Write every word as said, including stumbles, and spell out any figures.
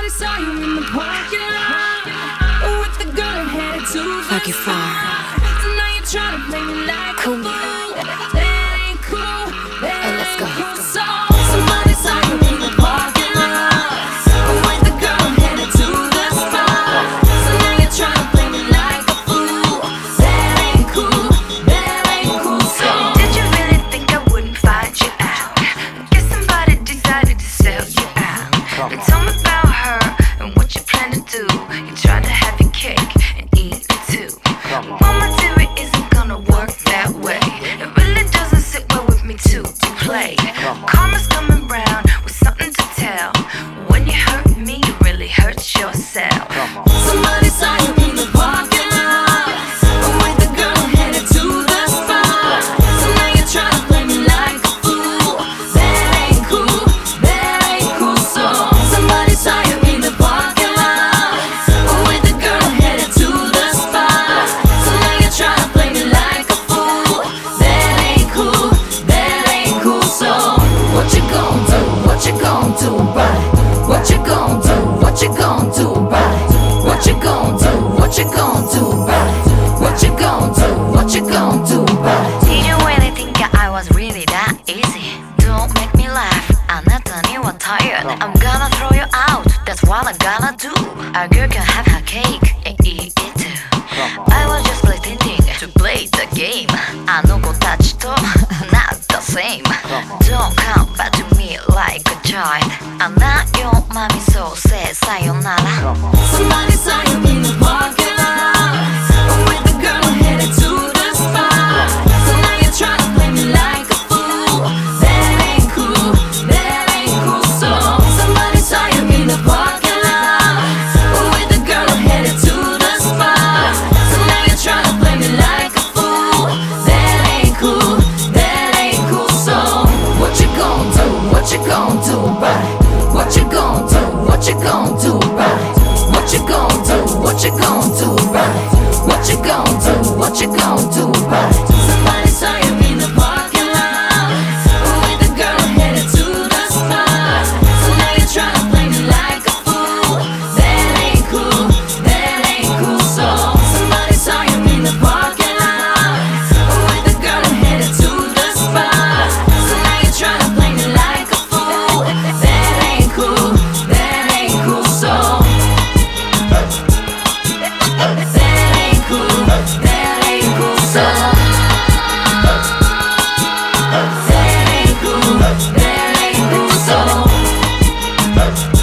Somebody saw you in the parking lot with the girl headed to the Fuck you far. So now you try to play me like Cool. a fool. That ain't cool. That Hey, let's go. ain't cool. So somebody saw you in the parking lot with the girl headed to the spot. So now you try to play me like a fool. That ain't cool. That ain't cool. So Did you really think I wouldn't find you out? Guess somebody decided to sell you out. They told me about her and what you plan to do. You tried to have your cake and eat it too. But my theory isn't gonna work that way. It really doesn't sit well with me too to play. Karma's coming round with something to tell. When you hurt me, you really hurt yourself. somebody saw you in the parking lot with the girl headed to the spot. So now you try to play me like a fool. That ain't cool. That ain't cool. So somebody saw you in the parking lot with the girl headed to the spot. So now you try to play me like a fool. That ain't cool. That ain't cool. So what you gon' do? What you gon' do about it? What you gon' do? What you gon' do about it? What you gon' do? What you gon' do about it? What you gon' do? What you gon' do about it? Did you really think I was really that easy? Don't make me laugh. I'm not done, you are tired. I'm gonna throw you out, that's what I'm gonna do. A girl can have her cake and eat it too. I was just pretending to play the game. あの子たちと not the same. Don't come back to me like a child. I'm not your mommy, so say sayonara. Somebody saw you in the parking lot with the girl headed to the spot. So now you try to play me like a fool. That ain't cool. That ain't cool. So somebody saw you in the parking lot with the girl headed to the spot. So now you try to play me like a fool. That ain't cool. That ain't cool. So what you gon' do? What you gon' do about it? What you gon' do? What you gon' do about it? What you gon' do? What you gon' do about it? What you gon' do? What you gon' do about it? Somebody saw you in the parking lot with the girl headed to the spot. So now you try to play me like a fool. That ain't cool. That ain't cool. So somebody saw you in the parking lot with the girl headed to the spot. So now you try to play me like a fool. That ain't cool. That ain't cool. So that ain't cool. That ain't cool. So that ain't cool. That ain't cool. So